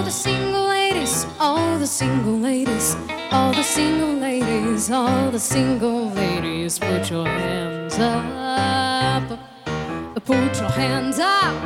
the single ladies, all the single ladies, all the single ladies, all the single ladies, put your hands up, put your hands up.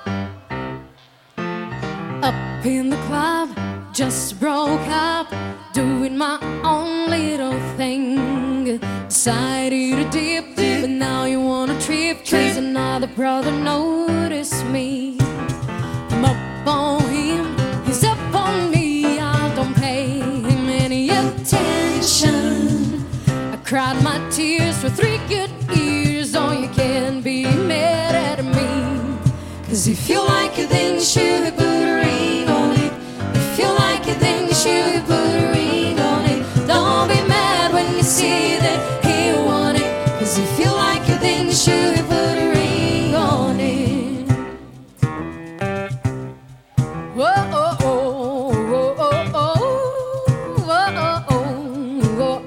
Up in the club, just broke up, doing my own little thing. Decided to dip, but now you wanna trip, 'cause another brother noticed me. I'm up on him, he's up on me. I don't pay him any attention. I cried my tears for 3 good years. Oh, you can't be mad at me, 'cause if you like it, then you should put a ring on it. If you like it, then you should put a ring on it. Don't be mad when you see that he won it, 'cause if you like it, then you should put a ring on it. Whoa, oh, oh, oh, oh, oh, whoa, oh, oh, oh,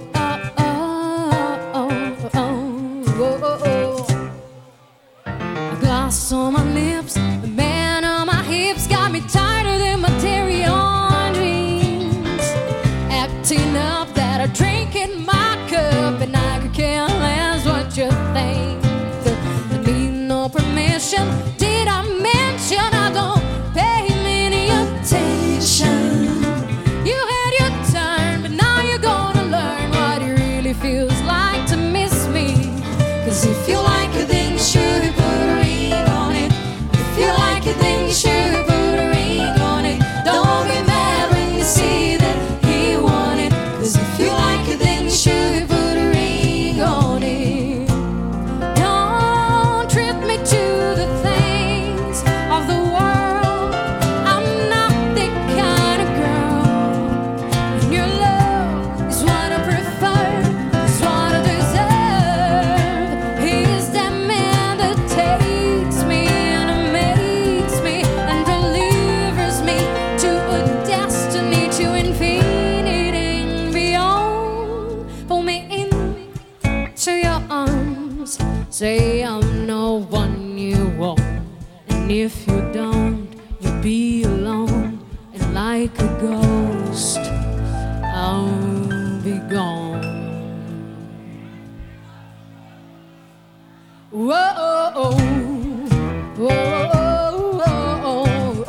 oh, oh, oh, oh. A glass on my lips, a man on my hips, got me tighter than my dairy on jeans. Acting up that I drink in my cup, and I could care less what you think. I need no permission. Did I mention I don't pay him any attention? You had your turn, but now you're gonna learn what it really feels like to miss me. 'Cause if you like it, then you should put a ring on it. If you like it, then you should put a ring on it. Don't be mad when you see that he won it, 'cause if you like it, then you should put a ring on it. Don't treat me to the things of the world. I'm not that kind of girl, and your love is what I prefer, is what I deserve. He's that man that takes me and makes me and delivers me to a destiny, to infinity and beyond. Pull me into your arms, say I'm no one you want, and if you don't, you'll be alone, and like a ghost, I'll be gone. Whoa, oh, oh, oh, oh, oh,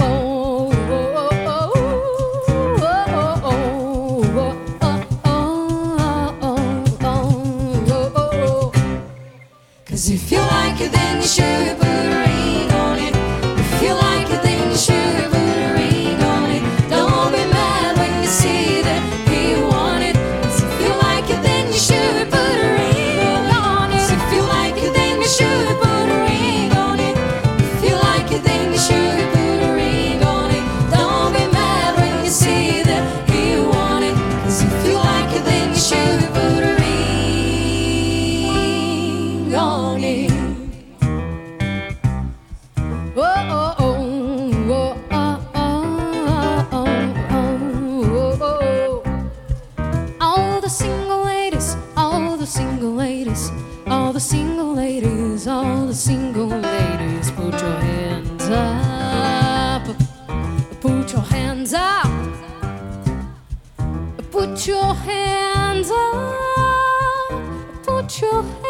oh, oh. 'Cause if you like it, then you should put a ring on it. If you like it, then you should put a ring on it. Don't be mad when you see that he won it. 'Cause if you like it, then you should put a ring on it. If you like it, then you should put a ring on it. If you like it, then you should put a ring on it. Don't be mad when you see that he won it. 'Cause if you like it, then you should put a ring on it. Whoa, oh, oh, oh, oh, oh, oh, oh, oh. All the single ladies, all the single ladies, all the single ladies, all the single ladies, put your hands up, put your hands up, put your hands up, put your hands up.